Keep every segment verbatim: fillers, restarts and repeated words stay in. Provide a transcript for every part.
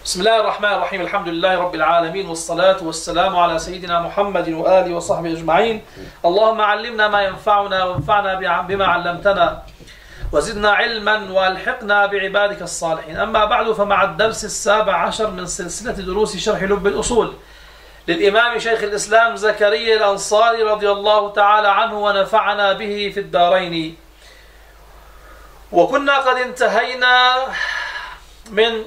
بسم الله الرحمن الرحيم. الحمد لله رب العالمين، والصلاة والسلام على سيدنا محمد وآله وصحبه أجمعين. اللهم علمنا ما ينفعنا وانفعنا بما علمتنا وزدنا علما والحقنا بعبادك الصالحين. أما بعد، فمع الدرس السابع عشر من سلسلة دروس شرح لب الأصول للإمام شيخ الإسلام زكريا الأنصاري رضي الله تعالى عنه ونفعنا به في الدارين. وكنا قد انتهينا من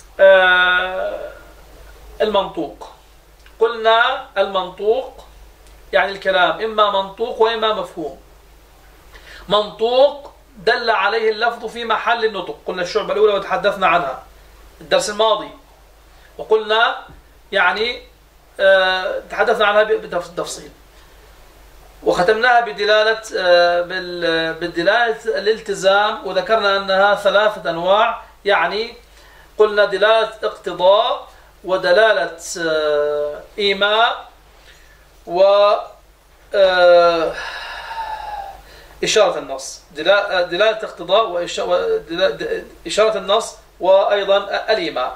المنطوق. قلنا المنطوق يعني الكلام إما منطوق وإما مفهوم. منطوق دل عليه اللفظ في محل النطق، قلنا الشعبة الأولى وتحدثنا عنها الدرس الماضي، وقلنا يعني تحدثنا عنها بالتفصيل، وختمناها بدلالة بالدلالة الالتزام، وذكرنا أنها ثلاثة أنواع. يعني قلنا دلالة اقتضاء، ودلالة إيماء، و إشارة النص. دلالة اقتضاء وإشارة النص، وأيضا الإيماء.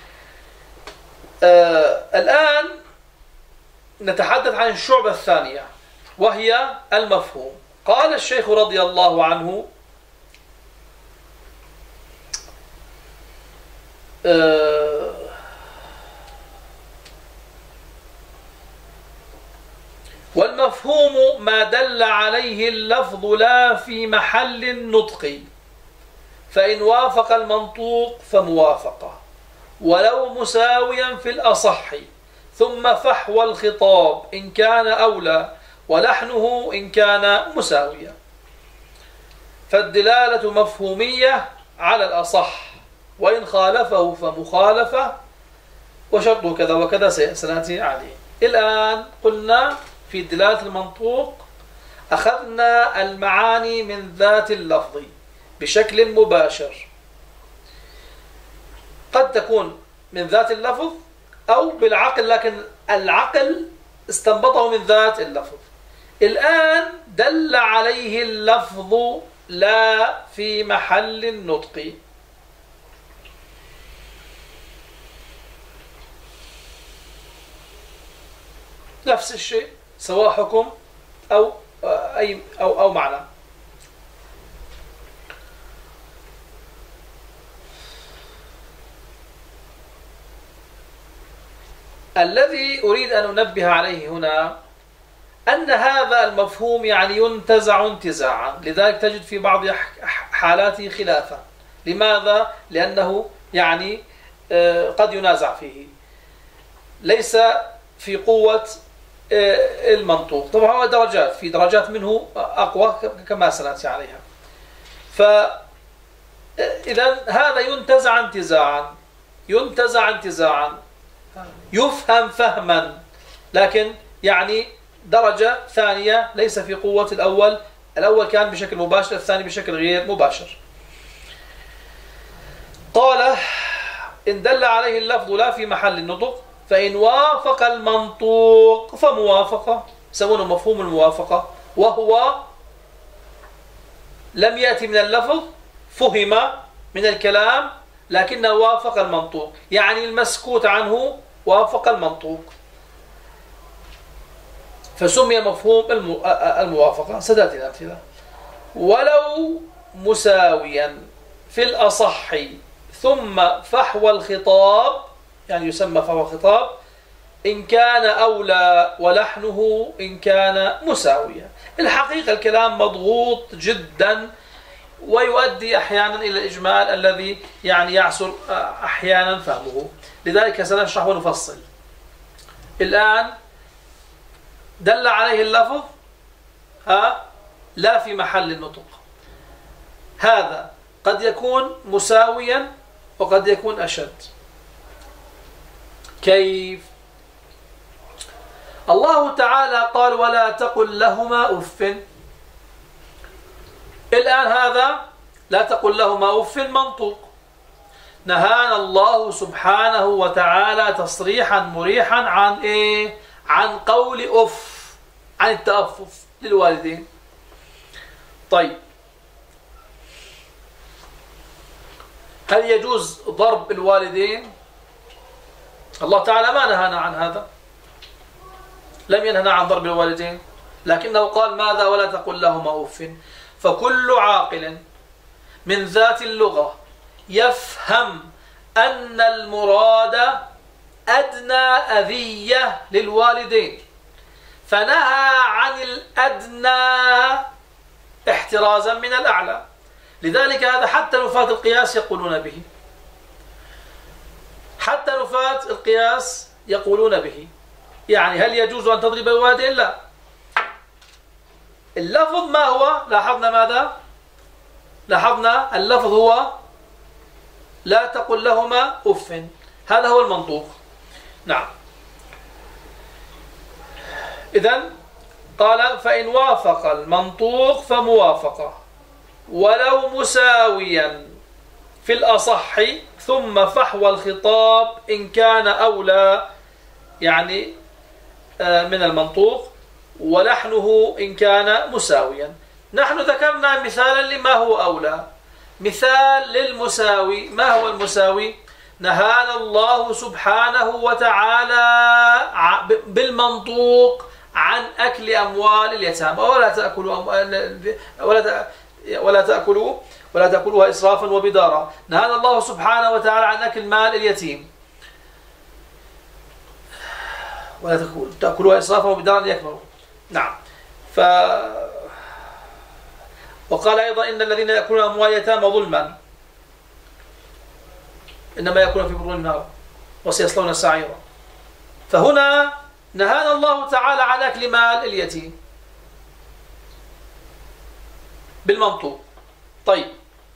الآن نتحدث عن الشعبة الثانية وهي المفهوم. قال الشيخ رضي الله عنه: والمفهوم ما دل عليه اللفظ لا في محل النطق، فإن وافق المنطوق فموافقة، ولو مساويا في الأصح، ثم فحوى الخطاب إن كان أولى، ولحنه إن كان مساويا. فالدلالة مفهومية على الأصح، وإن خالفه فمخالفة، وشرطه كذا وكذا سنأتي عليه. الآن قلنا في دلالة المنطوق أخذنا المعاني من ذات اللفظ بشكل مباشر، قد تكون من ذات اللفظ أو بالعقل، لكن العقل استنبطه من ذات اللفظ. الآن دل عليه اللفظ لا في محل النطق. نفس الشيء، سواء حكم أو أي أو أو معنى. الذي أريد أن أنبه عليه هنا أن هذا المفهوم يعني ينتزع انتزاعا، لذلك تجد في بعض حالاته خلافا. لماذا؟ لأنه يعني قد ينازع فيه، ليس في قوة المنطوق. طبعا هو درجات، في درجات منه أقوى كما سنأتي عليها. فإذا هذا ينتزع انتزاعا، ينتزع انتزاعا، يفهم فهما، لكن يعني درجة ثانية ليس في قوة الأول. الأول كان بشكل مباشر، الثاني بشكل غير مباشر. قال: إن دل عليه اللفظ لا في محل النطق، فإن وافق المنطوق فموافقة، يسمونه مفهوم الموافقة، وهو لم يأتي من اللفظ، فهم من الكلام لكنه وافق المنطوق، يعني المسكوت عنه وافق المنطوق، فسمي مفهوم الموافقة. ستأتي الأمثلة. ولو مساويا في الأصح، ثم فحوى الخطاب، يعني يسمى فحوى الخطاب إن كان أولى، ولحنه إن كان مساويا. الحقيقة الكلام مضغوط جدا، ويؤدي أحيانا إلى الإجمال الذي يعني يعسر أحيانا فهمه، لذلك سنشرح ونفصل. الآن دل عليه اللفظ ها لا في محل النطق، هذا قد يكون مساويا وقد يكون أشد. كيف؟ الله تعالى قال: ولا تقل لهما أف. الآن هذا لا تقل لهما أف منطوق، نهانا الله سبحانه وتعالى تصريحا مريحا عن إيه؟ عن قول أف، عن التأفف للوالدين. طيب، هل يجوز ضرب الوالدين؟ الله تعالى ما نهانا عن هذا، لم ينهنا عن ضرب الوالدين، لكنه قال ماذا؟ ولا تقل لهما أف. فكل عاقل من ذات اللغة يفهم أن المراد أدنى أذية للوالدين، فنهى عن الأدنى احترازا من الأعلى. لذلك هذا حتى نفاة القياس يقولون به، حتى نفاة القياس يقولون به. يعني هل يجوز أن تضرب الوالدين؟ لا. اللفظ ما هو؟ لاحظنا ماذا؟ لاحظنا اللفظ هو لا تقل لهما أف، هذا هو المنطوق. نعم. إذن قال فإن وافق المنطوق فموافقة ولو مساويا في الأصح، ثم فحوى الخطاب إن كان أولى يعني من المنطوق، ولحنه إن كان مساويا. نحن ذكرنا مثالا لما هو أولى. مثال للمساوي، ما هو المساوي؟ نهانا الله سبحانه وتعالى بالمنطوق عن أكل أموال اليتامى، ولا تأكلوا أموال ولا ولا تأكلوا ولا تأكلوها إسرافا وبدارا. نهانا الله سبحانه وتعالى عن أكل مال اليتيم، ولا تأكلوها إسرافا وبدارا ليكبروا. نعم. ف وقال أيضا إن الذين يأكلون أموال اليتامى ظلما إنما يأكلون في بطون النار وسيصلون سعيرا. فهنا نهانا الله تعالى عن أكل مال اليتيم بالمنطوق. طيب،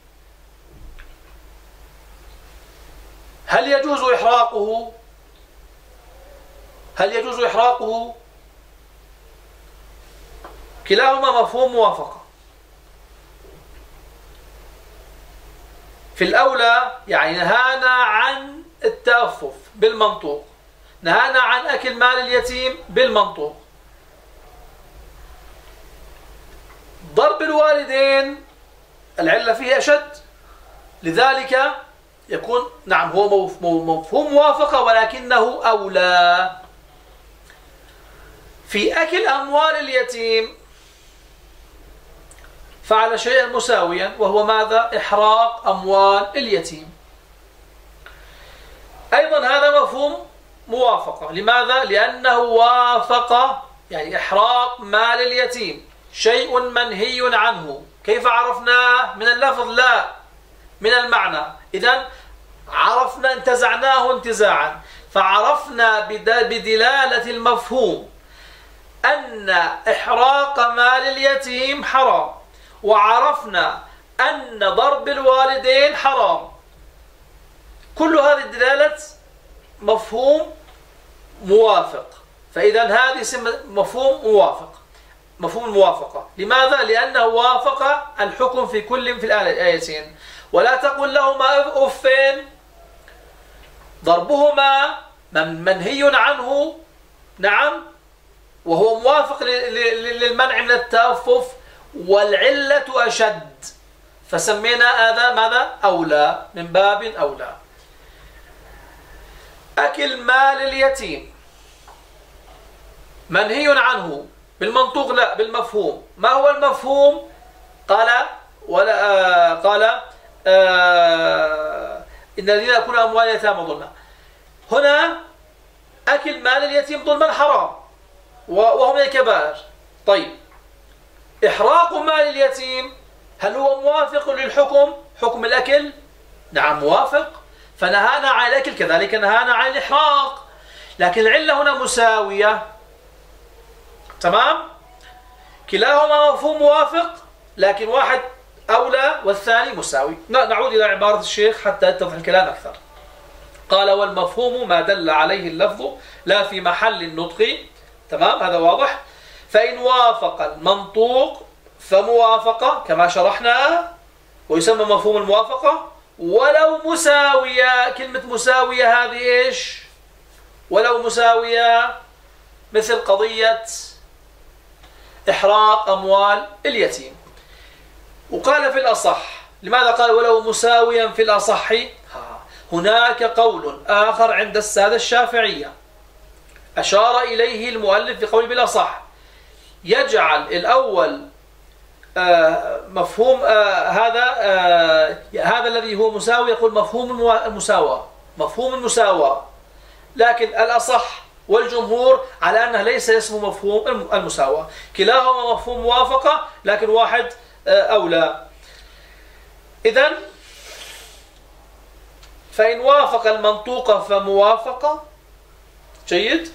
هل يجوز إحراقه؟ هل يجوز إحراقه؟ كلاهما مفهوم موافقة. في الأولى يعني نهانا عن التأفف بالمنطوق، نهانا عن أكل مال اليتيم بالمنطوق. ضرب الوالدين العلة فيه أشد، لذلك يكون نعم هو مفهوم موافقة ولكنه أولى. في أكل أموال اليتيم فعل شيئا مساويا، وهو ماذا؟ إحراق أموال اليتيم. أيضا هذا مفهوم موافقة. لماذا؟ لأنه وافق يعني إحراق مال اليتيم شيء منهي عنه. كيف عرفناه؟ من اللفظ لا من المعنى. إذن عرفنا انتزعناه انتزاعا، فعرفنا بدلالة المفهوم أن إحراق مال اليتيم حرام، وعرفنا أن ضرب الوالدين حرام. كل هذه الدلالة مفهوم موافق. فإذا هذه مفهوم موافق، مفهوم الموافقة. لماذا؟ لأنه وافق الحكم في كل في الآيتين. ولا تقل لهما أف، ضربهما منهي عنه نعم، وهو موافق للمنع من التأفف، والعلة أشد، فسمينا هذا ماذا؟ أولى، من باب أولى. أكل مال اليتيم منهي عنه بالمنطوق لا بالمفهوم. ما هو المفهوم؟ قال ولا آه قال آه إن الذين يأكلون أموال اليتامى ظلما. هنا أكل مال اليتيم ظلما حرام وهو من الكبائر. طيب، إحراق مال اليتيم هل هو موافق للحكم؟ حكم الأكل؟ نعم موافق، فنهانا عن الأكل كذلك نهانا عن الإحراق، لكن العلة هنا مساوية. تمام؟ كلاهما مفهوم موافق، لكن واحد أولى والثاني مساوي. نعود إلى عبارة الشيخ حتى يتضح الكلام أكثر. قال والمفهوم ما دل عليه اللفظ لا في محل النطق. تمام، هذا واضح. فإن وافق المنطوق فموافقة كما شرحنا، ويسمى مفهوم الموافقة. ولو مساوية، كلمة مساوية هذه إيش؟ ولو مساوية مثل قضية إحراق أموال اليتيم. وقال في الأصح. لماذا قال ولو مساويا في الأصح؟ هناك قول آخر عند السادة الشافعية أشار إليه المؤلف بقول بالأصح، يجعل الأول آه مفهوم آه هذا آه هذا الذي هو مساوي، يقول مفهوم المساواة، مفهوم المساواة، لكن الأصح والجمهور على أنه ليس اسمه مفهوم المساواة، كلاهما مفهوم موافقة لكن واحد آه أولى. إذن فإن وافق المنطوق فموافقة، جيد،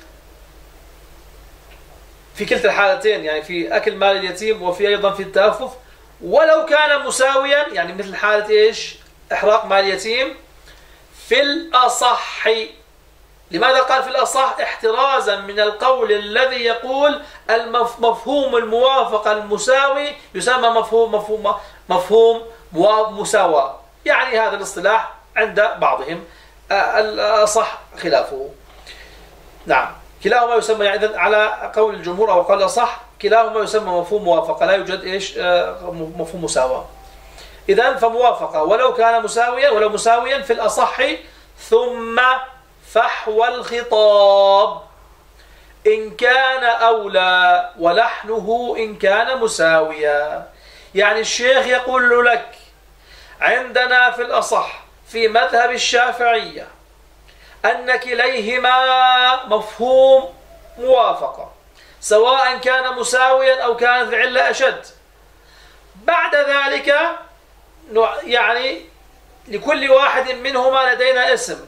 في كلتا الحالتين، يعني في أكل مال اليتيم وفي أيضا في التأفف، ولو كان مساويا، يعني مثل حالة إيش؟ إحراق مال اليتيم، في الأصح. لماذا قال في الأصح؟ احترازا من القول الذي يقول المفهوم الموافق المساوي يسمى مفهوم مفهوم مفهوم مساواة، يعني هذا الاصطلاح عند بعضهم، الأصح خلافه. نعم، كلاهما يسمى، يعني على قول الجمهور أو قال الأصح كلاهما يسمى مفهوم موافقة، لا يوجد إيش مفهوم مساواة. إذن فموافقة ولو كان مساويا، ولو مساويا في الأصح، ثم فحوى الخطاب إن كان أولى ولحنه إن كان مساويا. يعني الشيخ يقول لك عندنا في الأصح في مذهب الشافعية أن كليهما مفهوم موافقة، سواء كان مساويا أو كانت العلة أشد. بعد ذلك يعني لكل واحد منهما لدينا اسم،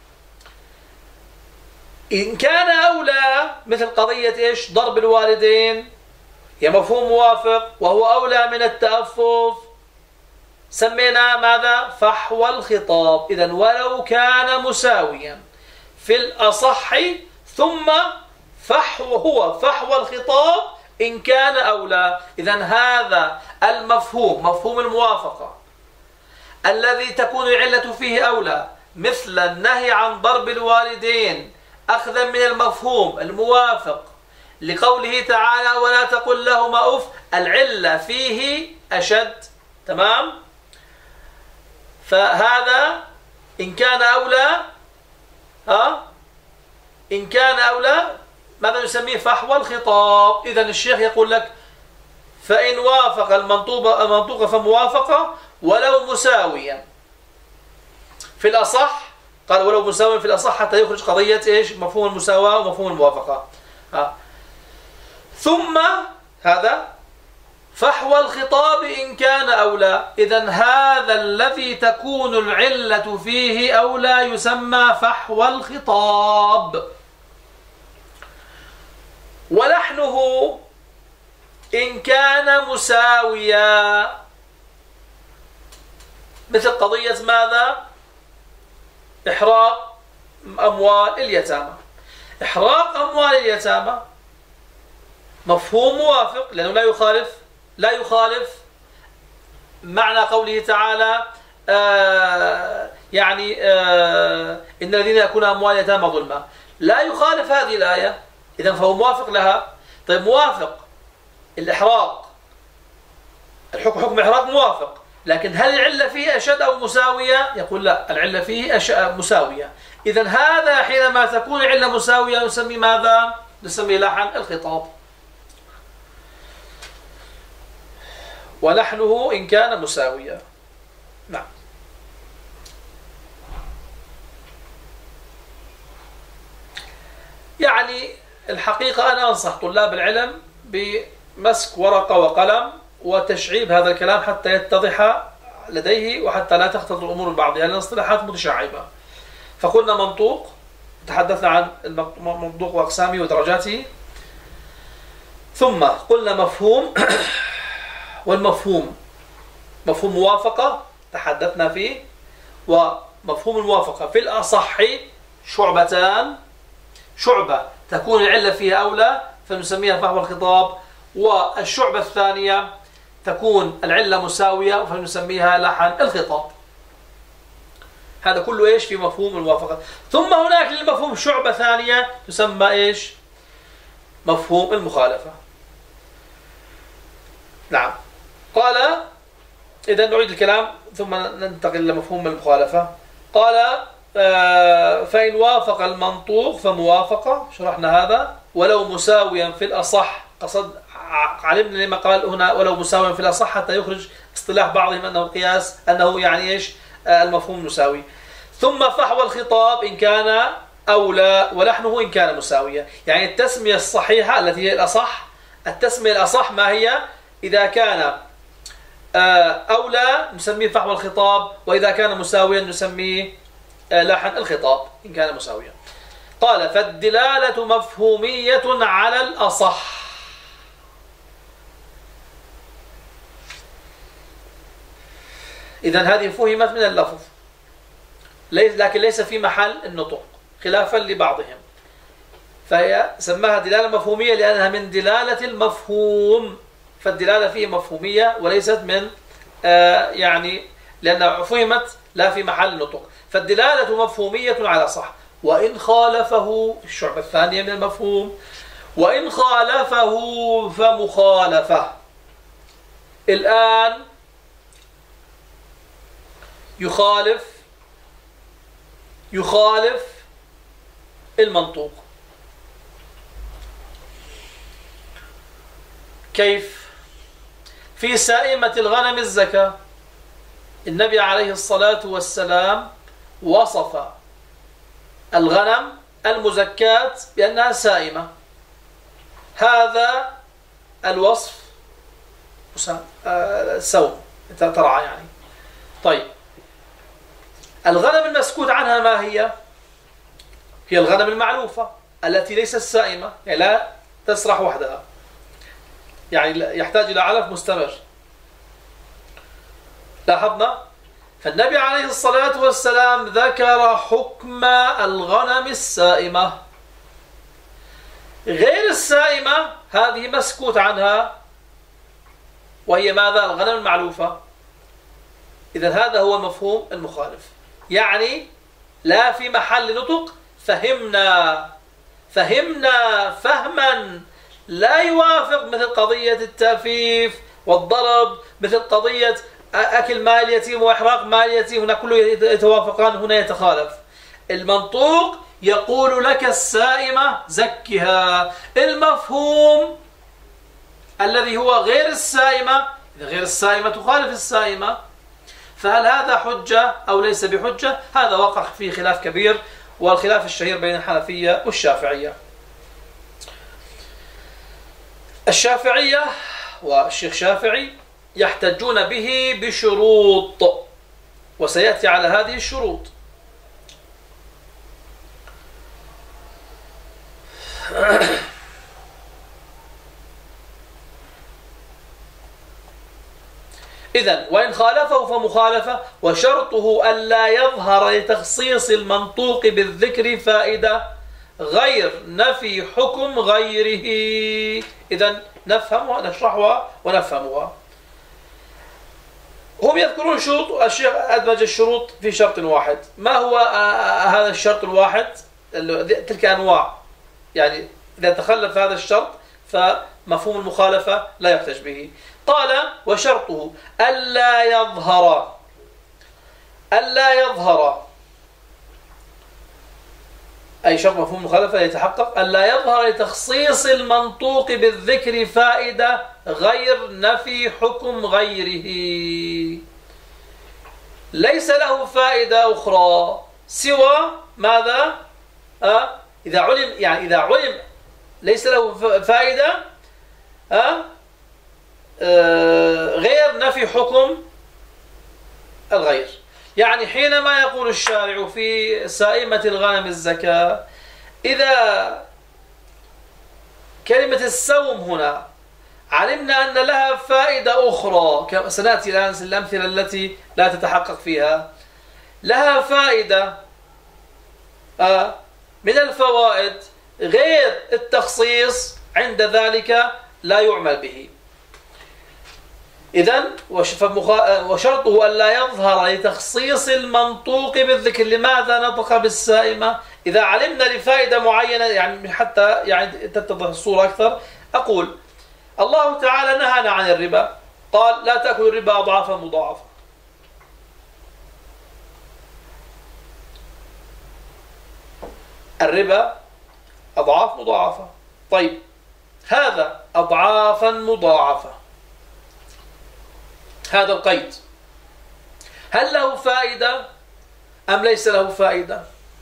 إن كان أولى مثل قضية إيش؟ ضرب الوالدين، هي مفهوم موافق وهو أولى من التأفف، سمينا ماذا؟ فحوى الخطاب. إذن ولو كان مساويا في الأصح، ثم فحوى هو فحوى الخطاب إن كان أولى. إذن هذا المفهوم مفهوم الموافقة الذي تكون العلة فيه أولى، مثل النهي عن ضرب الوالدين، أخذا من المفهوم الموافق لقوله تعالى ولا تقل لهما أف، العلة فيه أشد، تمام؟ فهذا إن كان أولى، ها إن كان أولى ماذا نسميه؟ فحوى الخطاب. إذن الشيخ يقول لك فإن وافق المنطوق المنطوق فموافقة ولو مساويا في الأصح، قال ولو مساويا في الأصح حتى يخرج قضية إيش؟ مفهوم المساواة ومفهوم الموافقة. ها. ثم هذا فحوى الخطاب إن كان أولى. إذن هذا الذي تكون العلة فيه أولى يسمى فحوى الخطاب. ولحنه إن كان مساويا، مثل قضية ماذا؟ إحراق أموال اليتامى. إحراق أموال اليتامى مفهوم موافق لأنه لا يخالف لا يخالف معنى قوله تعالى آه يعني آه إن الذين يأكلون أموال اليتامى ظلما، لا يخالف هذه الآية، إذن فهو موافق لها. طيب موافق الإحراق، الحكم حكم إحراق موافق، لكن هل العلة فيه أشد أو مساوية؟ يقول لا، العلة فيه مساوية. إذن هذا حينما تكون العلة مساوية نسمي ماذا؟ نسمي لحن الخطاب. ولحنه إن كان مساويا. نعم. يعني الحقيقة أنا أنصح طلاب العلم بمسك ورقة وقلم وتشعيب هذا الكلام حتى يتضح لديه وحتى لا تختلط الأمور ببعضها، لأن الاصطلاحات متشعبة. فقلنا منطوق، تحدثنا عن المنطوق وأقسامه ودرجاته، ثم قلنا مفهوم، والمفهوم مفهوم موافقة تحدثنا فيه، ومفهوم الموافقة في الأصح شعبتان، شعبة تكون العلة فيها أولى فنسميها فحوى الخطاب، والشعبة الثانية تكون العلة مساوية فنسميها لحن الخطاب. هذا كله إيش؟ في مفهوم الموافقة. ثم هناك للمفهوم شعبة ثانية تسمى إيش؟ مفهوم المخالفة. نعم. قال إذا نعيد الكلام ثم ننتقل إلى مفهوم المخالفة. قال فإن وافق المنطوق فموافقة، شرحنا هذا، ولو مساويا في الأصح، قصد علمنا لما قال هنا ولو مساويا في الأصح حتى يخرج اصطلاح بعضهم أنه قياس، أنه يعني إيش المفهوم مساوي. ثم فحوى الخطاب إن كان أولى ولحنه إن كان مساويا. يعني التسمية الصحيحة التي هي الأصح، التسمية الأصح ما هي؟ إذا كان أولى نسميه فحوى الخطاب، وإذا كان مساويا نسميه لحن الخطاب إن كان مساويا. قال فالدلالة مفهومية على الأصح. إذن هذه فهمت من اللفظ، لكن ليس في محل النطق خلافا لبعضهم، فهي سماها دلالة مفهومية لأنها من دلالة المفهوم، فالدلالة فيه مفهومية وليست من آه يعني لأنها فهمت لا في محل النطق، فالدلالة مفهومية على صح. وإن خالفه الشعبة الثانية من المفهوم، وإن خالفه فمخالفة. الآن يخالف يخالف المنطوق. كيف؟ في سائمة الغنم الزكاة، النبي عليه الصلاة والسلام وصف الغنم المزكاة بأنها سائمة. هذا الوصف سوم ترعى يعني. طيب الغنم المسكوت عنها ما هي؟ هي الغنم المعلوفة التي ليست سائمة، يعني لا تسرح وحدها، يعني يحتاج إلى علف مستمر. لاحظنا؟ فالنبي عليه الصلاة والسلام ذكر حكم الغنم السائمة. غير السائمة هذه مسكوت عنها، وهي ماذا؟ الغنم المعلوفة. إذن هذا هو المفهوم المخالف، يعني لا في محل نطق. فهمنا فهمنا فهما لا يوافق مثل قضية التأفيف والضرب، مثل قضية أكل مال اليتيم وإحراق مال اليتيم، هنا كله يتوافقان، هنا يتخالف. المنطوق يقول لك السائمة زكها، المفهوم الذي هو غير السائمة، إذا غير السائمة تخالف السائمة، فهل هذا حجة أو ليس بحجة؟ هذا وقع فيه خلاف كبير، والخلاف الشهير بين الحنفية والشافعية. الشافعية والشيخ شافعي يحتجون به بشروط، وسيأتي على هذه الشروط. إذن وإن خالفه فمخالفة، وشرطه ألا يظهر لتخصيص المنطوق بالذكر فائدة غير نفي حكم غيره. إذن نفهمها، نشرحها ونفهمها. هم يذكرون شروط، الشيخ أدمج الشروط في شرط واحد. ما هو هذا الشرط الواحد؟ تلك أنواع، يعني إذا تخلف هذا الشرط فمفهوم المخالفة لا يحتج به. قال وشرطه ألا يظهر ألا يظهر أي شرط مفهوم المخالفة يتحقق ألا يظهر لتخصيص المنطوق بالذكر فائدة غير نفي حكم غيره. ليس له فائدة أخرى سوى ماذا؟ أه؟ إذا علم، يعني إذا علم ليس له فائدة أه؟ أه غير نفي حكم الغير. يعني حينما يقول الشارع في سائمة الغنم الزكاة، إذا كلمة السوم هنا علمنا أن لها فائدة أخرى، سنأتي الآن الأمثلة التي لا تتحقق فيها، لها فائدة من الفوائد غير التخصيص، عند ذلك لا يعمل به. إذن وشرطه ألا يظهر لتخصيص المنطوق بالذكر. لماذا نطق بالسائمة؟ إذا علمنا لفائدة معينة، يعني حتى يعني تتضح الصورة أكثر، أقول الله تعالى نهانا عن الربا، قال لا تأكل الربا أضعافا مضاعفة. الربا أضعاف مضاعفة. طيب هذا أضعافا مضاعفة، هذا القيد هل له فائدة أم ليس له فائدة؟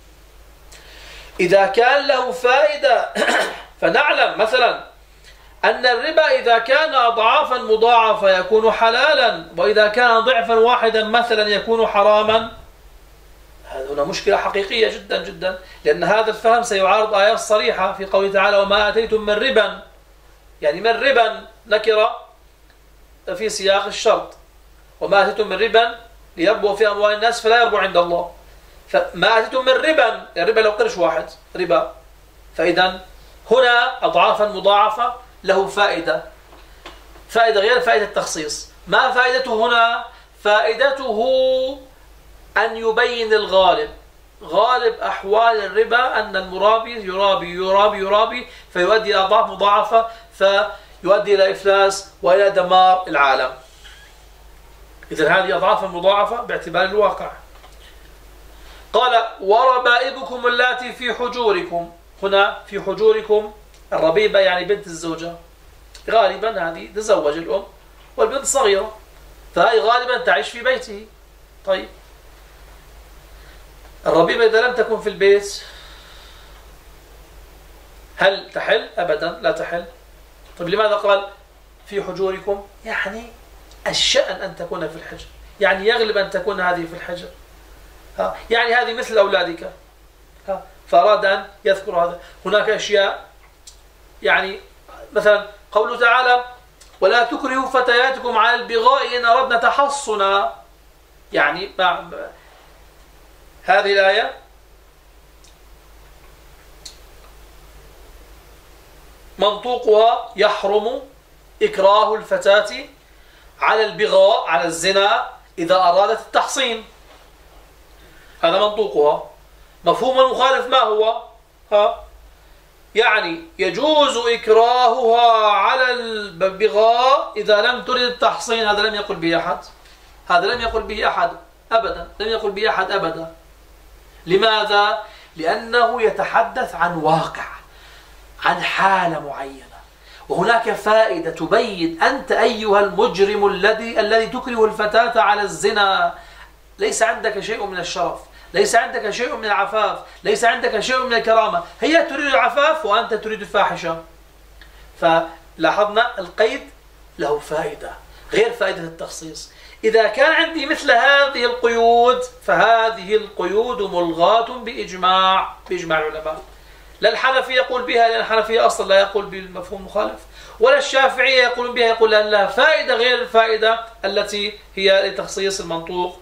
إذا كان له فائدة فنعلم مثلا أن الربا إذا كان أضعافا مضاعفة يكون حلالا، وإذا كان ضعفا واحدا مثلا يكون حراما. هذا هنا مشكلة حقيقية جدا جدا، لأن هذا الفهم سيعارض آيات صريحة في قوله تعالى وما آتيتم من ربا، يعني من ربا نكرة في سياق الشرط، وما آتيتم من ربا ليربو في أموال الناس فلا يربو عند الله. فما آتيتم من ربا، الربا لو قرش واحد ربا، فإذا هنا أضعافا مضاعفة له فائدة، فائدة غير فائدة التخصيص. ما فائدته هنا؟ فائدته أن يبين الغالب، غالب أحوال الربا أن المرابي يرابي يرابي يرابي فيؤدي إلى أضعاف مضاعفة، فيؤدي إلى إفلاس وإلى دمار العالم. إذن هذه أضعاف مضاعفة باعتبار الواقع. قال وربائبكم اللاتي في حجوركم، هنا في حجوركم الربيبة يعني بنت الزوجة، غالبا هذه تزوج الأم والبنت صغيرة، فهي غالبا تعيش في بيته. طيب الربيبة إذا لم تكن في البيت هل تحل؟ أبدا لا تحل. طيب لماذا قال في حجوركم؟ يعني الشأن أن تكون في الحجر، يعني يغلب أن تكون هذه في الحجر، ها يعني هذه مثل أولادك، ها فأراد أن يذكر هذا. هناك أشياء يعني مثلا قوله تعالى ولا تكرهوا فتياتكم على البغاء إن أردنا تحصنا، يعني مع هذه الآية منطوقها يحرم إكراه الفتاة على البغاء على الزنا إذا أرادت التحصين، هذا منطوقها. مفهوم المخالف ما هو؟ ها يعني يجوز إكراهها على البغاء إذا لم ترد التحصين، هذا لم يقل به أحد، هذا لم يقل به أحد أبدا، لم يقل به أحد أبدا. لماذا؟ لأنه يتحدث عن واقع، عن حالة معينة، وهناك فائدة تبين أنت أيها المجرم الذي الذي تكره الفتاة على الزنا ليس عندك شيء من الشرف، ليس عندك شيء من العفاف، ليس عندك شيء من الكرامة، هي تريد العفاف وأنت تريد الفاحشة. فلاحظنا القيد له فائدة غير فائدة التخصيص. إذا كان عندي مثل هذه القيود فهذه القيود ملغاة بإجماع بإجماع العلماء. لا الحنفي يقول بها لأن الحنفية أصلا لا يقول بالمفهوم المخالف، ولا الشافعية يقولون بها يقول أن لها فائدة غير الفائدة التي هي لتخصيص المنطوق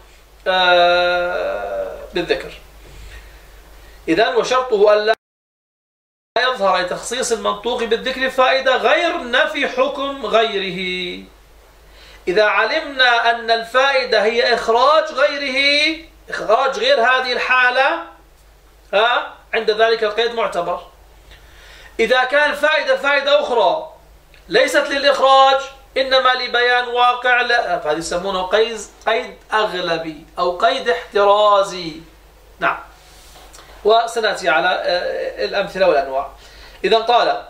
بالذكر. إذن وشرطه أن لا يظهر لتخصيص المنطوق بالذكر فائدة غير نفي حكم غيره. إذا علمنا أن الفائدة هي إخراج غيره، إخراج غير هذه الحالة، ها عند ذلك القيد معتبر. إذا كان الفائدة فائدة أخرى ليست للإخراج إنما لبيان واقع، لا فهذا يسمونه قيد قيد أغلبي أو قيد احترازي. نعم وسنأتي على الأمثلة والأنواع. إذا قال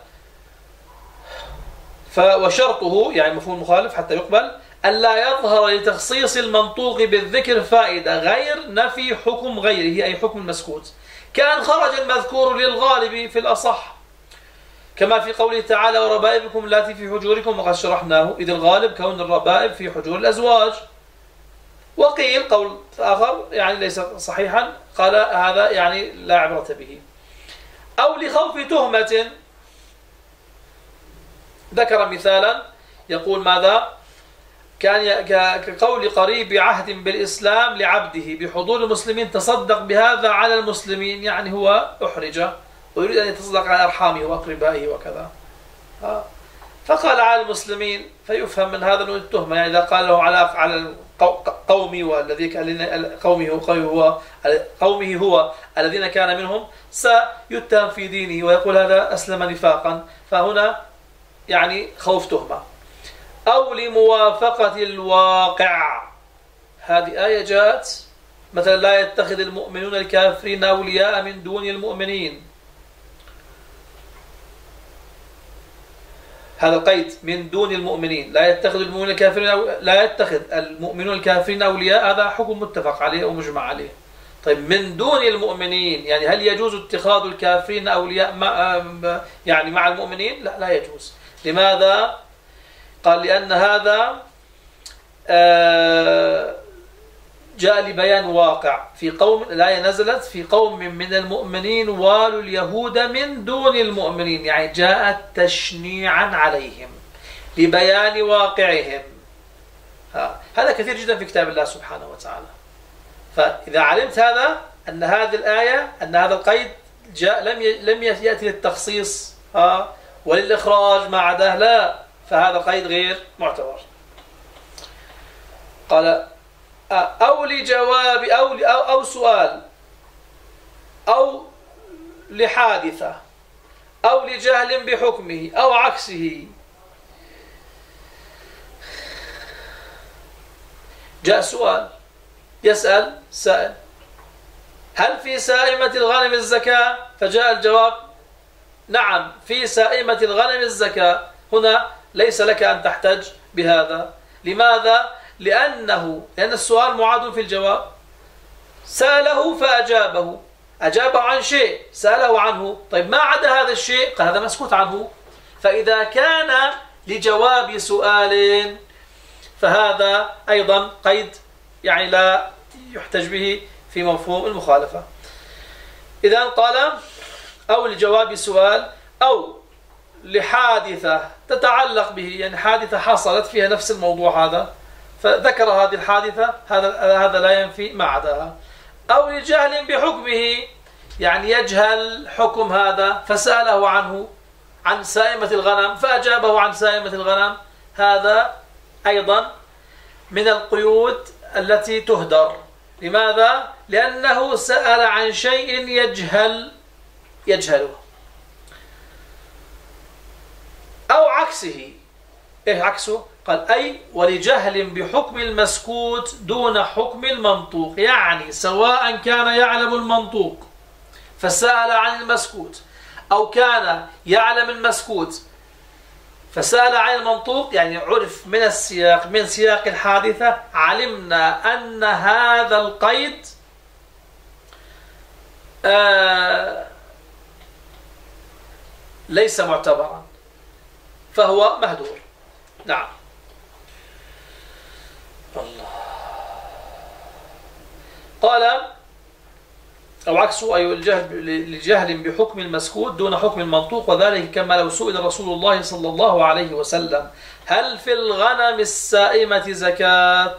وشرطه يعني مفهوم مخالف حتى يقبل أن لا يظهر لتخصيص المنطوق بالذكر فائدة غير نفي حكم غيره أي حكم المسكوت، كان خرج المذكور للغالب في الأصح كما في قوله تعالى وربائبكم اللاتي في حجوركم، وقد شرحناه، إذ الغالب كون الربائب في حجور الأزواج. وقيل قول آخر يعني ليس صحيحا قال هذا يعني لا عبرة به. أو لخوف تهمة، ذكر مثالا يقول ماذا؟ كان كقول قريب عهد بالإسلام لعبده بحضور المسلمين تصدق بهذا على المسلمين، يعني هو أحرج ويريد أن يتصدق على أرحامه وأقربائه وكذا، فقال على المسلمين، فيفهم من هذا أنه التهمة، يعني إذا قال له على على قومي والذي قومه هو قومه هو الذين كان منهم سيتهم في دينه ويقول هذا أسلم نفاقا، فهنا يعني خوف تهمة. أو لموافقة الواقع، هذه آية جاءت مثلا لا يتخذ المؤمنون الكافرين أولياء من دون المؤمنين، هذا القيد من دون المؤمنين، لا يتخذ المؤمنون الكافرين أو لا يتخذ المؤمنون الكافرين أولياء، هذا حكم متفق عليه ومجمع عليه. طيب من دون المؤمنين، يعني هل يجوز اتخاذ الكافرين أولياء مع يعني مع المؤمنين؟ لا، لا يجوز. لماذا؟ قال لأن هذا جاء لبيان واقع في قوم، الآية نزلت في قوم من المؤمنين والوا اليهود من دون المؤمنين، يعني جاءت تشنيعا عليهم لبيان واقعهم. هذا كثير جدا في كتاب الله سبحانه وتعالى. فإذا علمت هذا، أن هذه الآية، أن هذا القيد جاء لم لم يأتي للتخصيص ها وللإخراج ما عداه، لا، فهذا القيد غير معتبر. قال أو لجواب أو أو, أو سؤال أو لحادثة أو لجهل بحكمه أو عكسه. جاء سؤال، يسأل سائل: هل في سائمة الغنم الزكاة؟ فجاء الجواب: نعم، في سائمة الغنم الزكاة. هنا ليس لك أن تحتج بهذا. لماذا؟ لأنه لأن السؤال معاد في الجواب. سأله فأجابه، أجابه عن شيء سأله عنه. طيب ما عدا هذا الشيء؟ قال هذا مسكوت عنه. فإذا كان لجواب سؤال فهذا أيضا قيد يعني لا يحتج به في مفهوم المخالفة. إذن قال أو لجواب سؤال أو لحادثة تتعلق به، يعني حادثة حصلت فيها نفس الموضوع هذا، فذكر هذه الحادثة، هذا هذا لا ينفي ما عداها. أو لجهل بحكمه، يعني يجهل حكم هذا فسأله عنه عن سائمة الغنم فأجابه عن سائمة الغنم، هذا أيضا من القيود التي تهدر. لماذا؟ لأنه سأل عن شيء يجهل يجهله. أو عكسه. إيه عكسه؟ قال أي ولجهل بحكم المسكوت دون حكم المنطوق، يعني سواء كان يعلم المنطوق فسأل عن المسكوت، أو كان يعلم المسكوت فسأل عن المنطوق، يعني عرف من السياق، من سياق الحادثة علمنا أن هذا القيد آه ليس معتبرا، فهو مهدور. نعم. الله. قال أو عكسه أي الجهل لجهل بحكم المسكوت دون حكم المنطوق، وذلك كما لو سئل رسول الله صلى الله عليه وسلم: هل في الغنم السائمة زكاة؟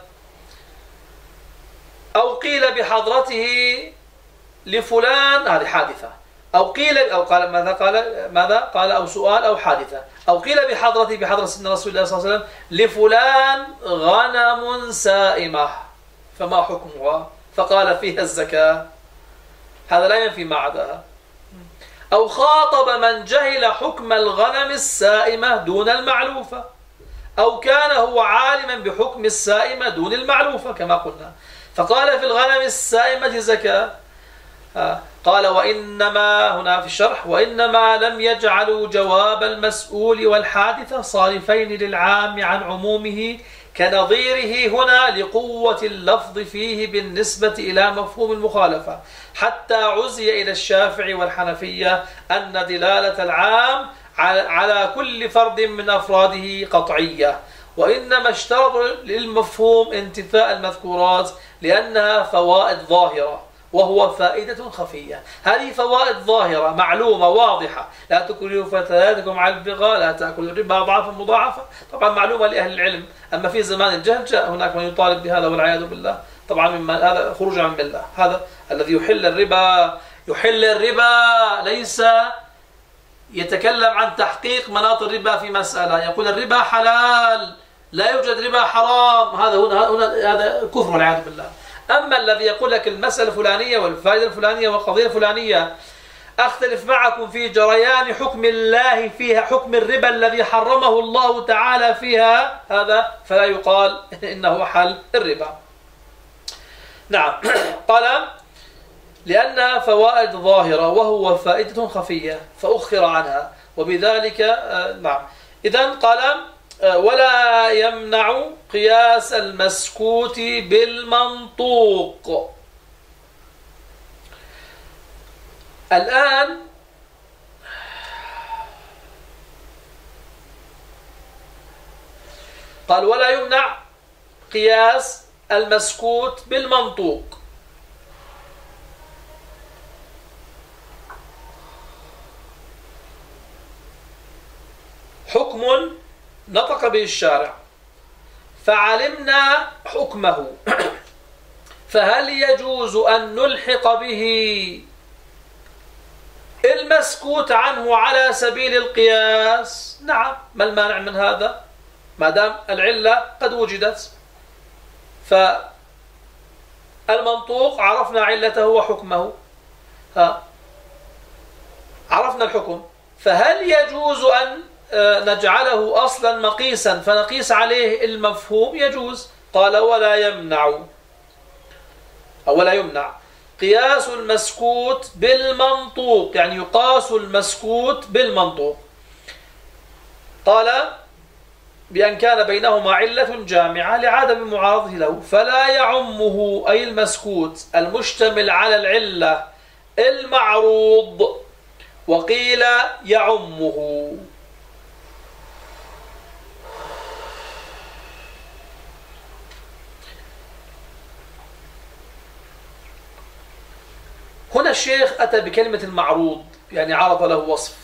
أو قيل بحضرته لفلان، هذه حادثة. أو قيل أو قال ماذا قال ماذا قال أو سؤال أو حادثة. أو قيل بحضرته بحضرة سيدنا رسول الله صلى الله عليه وسلم لفلان غنم سائمة فما حكمها؟ فقال فيها الزكاة، هذا لا ينفي ما عداها. أو خاطب من جهل حكم الغنم السائمة دون المعلوفة، أو كان هو عالما بحكم السائمة دون المعلوفة كما قلنا، فقال في الغنم السائمة زكاة. قال وإنما هنا في الشرح: وإنما لم يجعلوا جواب المسؤول والحادثة صارفين للعام عن عمومه كنظيره هنا لقوة اللفظ فيه بالنسبة إلى مفهوم المخالفة، حتى عزي إلى الشافعي والحنفية أن دلالة العام على كل فرد من أفراده قطعية، وإنما اشترطوا للمفهوم انتفاء المذكورات لأنها فوائد ظاهرة وهو فائدة خفية. هذه فوائد ظاهرة معلومة واضحة: لا تكرهوا فتياتكم على البغاء، لا تأكلوا الربا أضعافا مضاعفة. طبعا معلومة لأهل العلم. أما في زمان الجهل جاء هناك من يطالب بهذا والعياذ بالله. طبعا مما هذا خروج عن الله. هذا الذي يحل الربا يحل الربا ليس يتكلم عن تحقيق مناط الربا في مسألة، يقول الربا حلال لا يوجد ربا حرام، هذا هنا هنا هذا كفر والعياذ بالله. أما الذي يقول لك المسألة الفلانية والفائدة الفلانية والقضية الفلانية أختلف معكم في جريان حكم الله فيها، حكم الربا الذي حرمه الله تعالى فيها، هذا فلا يقال إنه حل الربا. نعم. قال لأنها فوائد ظاهرة وهو فائدة خفية فأخر عنها، وبذلك نعم إذن قال ولا يمنع قياس المسكوت بالمنطوق. الآن قال ولا يمنع قياس المسكوت بالمنطوق. حكم نطق به الشارع فعلمنا حكمه، فهل يجوز أن نلحق به المسكوت عنه على سبيل القياس؟ نعم، ما المانع من هذا ما دام العلة قد وجدت؟ فالمنطوق عرفنا علته وحكمه، ها عرفنا الحكم، فهل يجوز أن نجعله أصلا مقيسا فنقيس عليه المفهوم؟ يجوز. قال ولا يمنع أو ولا يمنع قياس المسكوت بالمنطوق، يعني يقاس المسكوت بالمنطوق. قال بأن كان بينهما علة جامعة لعدم معارضه له، فلا يعمه أي المسكوت المشتمل على العلة المعروض، وقيل يعمه. هنا الشيخ أتى بكلمة المعروض، يعني عرض له وصف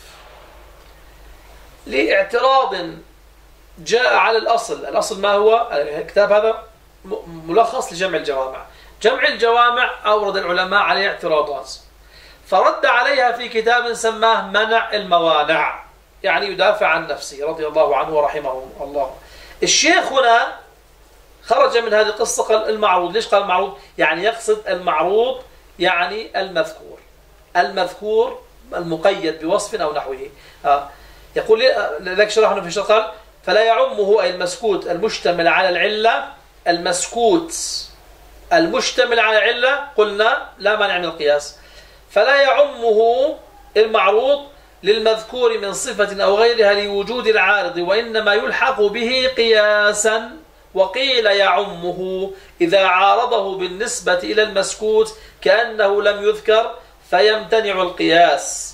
لاعتراض جاء على الأصل. الأصل ما هو؟ الكتاب هذا ملخص لجمع الجوامع. جمع الجوامع أورد العلماء عليه اعتراضات، فرد عليها في كتاب سماه منع الموانع، يعني يدافع عن نفسه رضي الله عنه ورحمه الله. الشيخ هنا خرج من هذه القصة قال المعروض. ليش قال المعروض؟ يعني يقصد المعروض يعني المذكور، المذكور المقيد بوصف أو نحوه. آه. يقول لذلك شرحنا في شرح قال فلا يعمه أي المسكوت المشتمل على العلة، المسكوت المشتمل على العلة قلنا لا مانع من القياس، فلا يعمه المعروض للمذكور من صفة أو غيرها لوجود العارض، وإنما يلحق به قياسا. وقيل يعمه إذا عارضه بالنسبة إلى المسكوت كأنه لم يذكر فيمتنع القياس.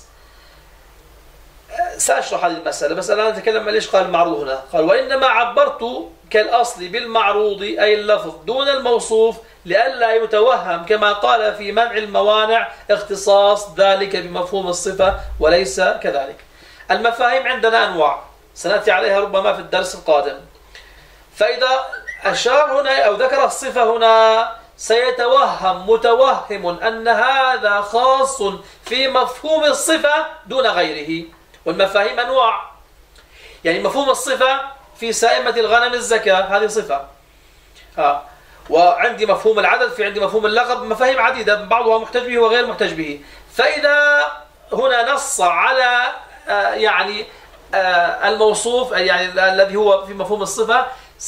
سأشرح هذه المسألة، بس الآن نتكلم ليش قال المعروض هنا. قال وإنما عبرت كالأصل بالمعروض أي اللفظ دون الموصوف لئلا يتوهم كما قال في منع الموانع اختصاص ذلك بمفهوم الصفة، وليس كذلك. المفاهيم عندنا أنواع سنأتي عليها ربما في الدرس القادم. فإذا أشار هنا أو ذكر الصفة هنا سيتوهم متوهم أن هذا خاص في مفهوم الصفة دون غيره. والمفاهيم أنواع، يعني مفهوم الصفة في سائمة الغنم الزكاة هذه صفة، ها. وعندي مفهوم العدد، في عندي مفهوم اللقب، مفاهيم عديدة بعضها محتج به وغير محتج به. فإذا هنا نص على آه يعني آه الموصوف يعني الذي هو في مفهوم الصفة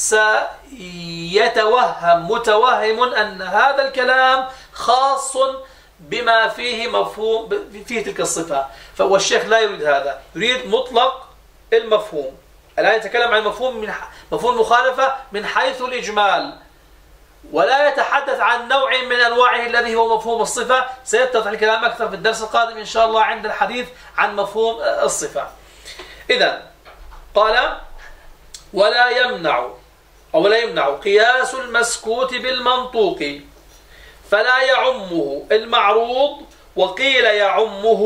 سيتوهم متوهم أن هذا الكلام خاص بما فيه مفهوم فيه تلك الصفة. فهو الشيخ لا يريد هذا، يريد مطلق المفهوم. الآن يتكلم عن مفهوم من مفهوم المخالفة من حيث الإجمال، ولا يتحدث عن نوع من أنواعه الذي هو مفهوم الصفة. سيتضح الكلام أكثر في الدرس القادم إن شاء الله عند الحديث عن مفهوم الصفة. إذن قال ولا يمنع أو لا يمنع قياس المسكوت بالمنطوق، فلا يعمه المعروض، وقيل يعمه.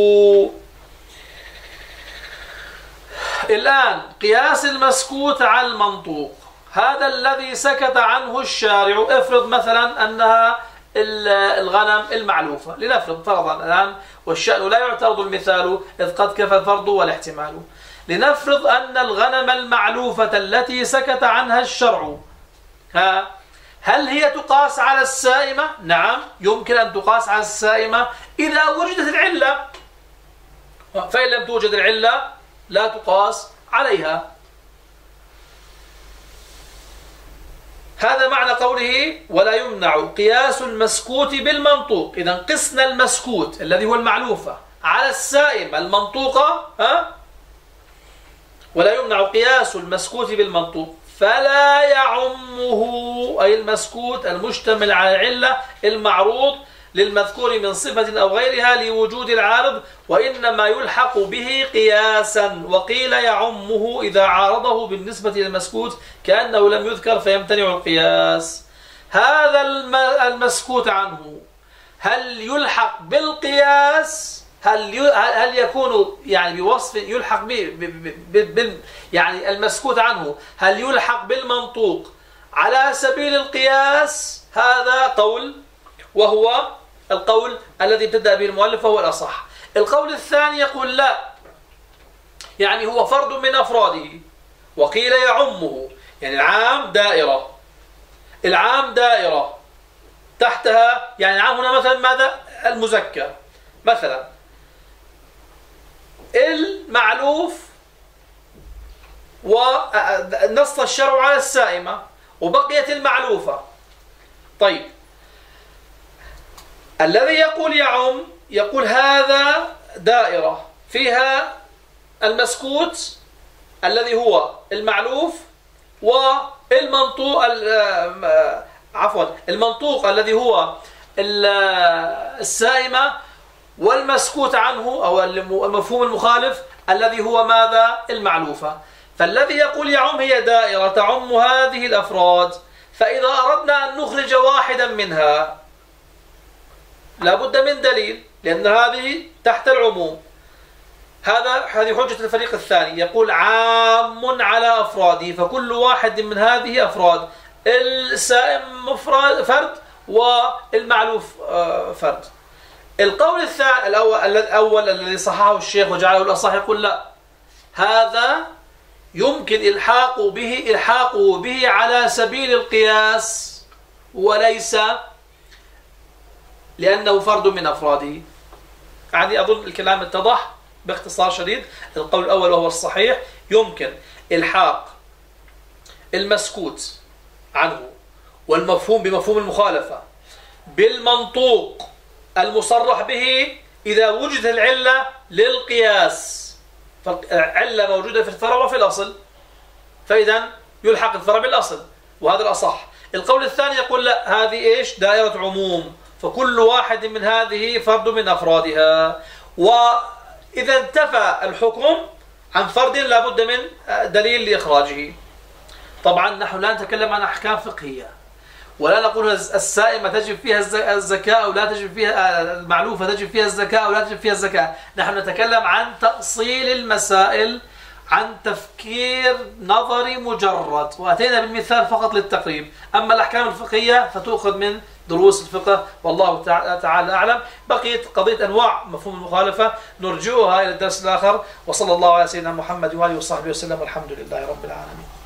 الآن قياس المسكوت على المنطوق هذا الذي سكت عنه الشارع. افرض مثلا أنها الغنم المعلوفة، لنفرض فرضا الآن، والشأن لا يعترض المثال إذ قد كفى الفرض والاحتمال. لنفرض أن الغنم المعلوفة التي سكت عنها الشرع، ها هل هي تقاس على السائمة؟ نعم، يمكن أن تقاس على السائمة إذا وجدت العلة، فإن لم توجد العلة لا تقاس عليها. هذا معنى قوله ولا يمنع قياس المسكوت بالمنطوق. إذا قسنا المسكوت الذي هو المعلوفة على السائمة المنطوقة، ها ولا يمنع قياس المسكوت بالمنطوق، فلا يعمه، أي المسكوت المشتمل على العلة المعروض للمذكور من صفة أو غيرها لوجود العارض، وإنما يلحق به قياسا. وقيل يعمه إذا عارضه بالنسبة للمسكوت كأنه لم يذكر فيمتنع القياس. هذا المسكوت عنه هل يلحق بالقياس؟ هل هل يكون يعني بوصف يلحق به، يعني المسكوت عنه هل يلحق بالمنطوق على سبيل القياس؟ هذا قول، وهو القول الذي ابتدأ به المؤلف وهو الأصح. القول الثاني يقول لا، يعني هو فرد من أفراده. وقيل يعمه، يعني العام دائرة، العام دائرة تحتها، يعني العام هنا مثلا ماذا؟ المزكى مثلا، المعلوف ونص الشرع على السائمة وبقيت المعلوفة. طيب الذي يقول يعم يقول هذا دائرة فيها المسكوت الذي هو المعلوف والمنطوق عفوا المنطوق الذي هو السائمة، والمسكوت عنه أو المفهوم المخالف الذي هو ماذا؟ المعلوفة. فالذي يقول يعم هي دائرة تعم هذه الأفراد، فإذا أردنا أن نخرج واحدا منها لابد من دليل، لأن هذه تحت العموم. هذا هذه حجة الفريق الثاني، يقول عام على أفراده، فكل واحد من هذه أفراد، السائم مفرد فرد والمعلوف فرد. القول الثاني الأول, الأول الذي صححه الشيخ وجعله الأصح يقول لا، هذا يمكن إلحاق به إلحاقه به على سبيل القياس وليس لأنه فرد من أفراده. يعني أظن الكلام اتضح باختصار شديد. القول الأول وهو الصحيح، يمكن إلحاق المسكوت عنه والمفهوم بمفهوم المخالفة بالمنطوق المصرح به إذا وجدت العلة للقياس. فالعلة موجودة في الفرع وفي الأصل، فإذا يلحق الفرع بالأصل، وهذا الأصح. القول الثاني يقول لا، هذه إيش؟ دائرة عموم، فكل واحد من هذه فرد من أفرادها، وإذا انتفى الحكم عن فرد لابد من دليل لإخراجه. طبعا نحن لا نتكلم عن أحكام فقهية، ولا نقول السائمة تجب فيها الزكاة أو لا تجب فيها، المعلوفة تجب فيها الزكاة أو لا تجب فيها الزكاة. نحن نتكلم عن تأصيل المسائل، عن تفكير نظري مجرد، وأتينا بالمثال فقط للتقريب. أما الأحكام الفقهية فتؤخذ من دروس الفقه، والله تعالى أعلم. بقيت قضية أنواع مفهوم المخالفة نرجعها إلى الدرس الآخر. وصلى الله على سيدنا محمد وآله وصحبه وسلم، والحمد لله رب العالمين.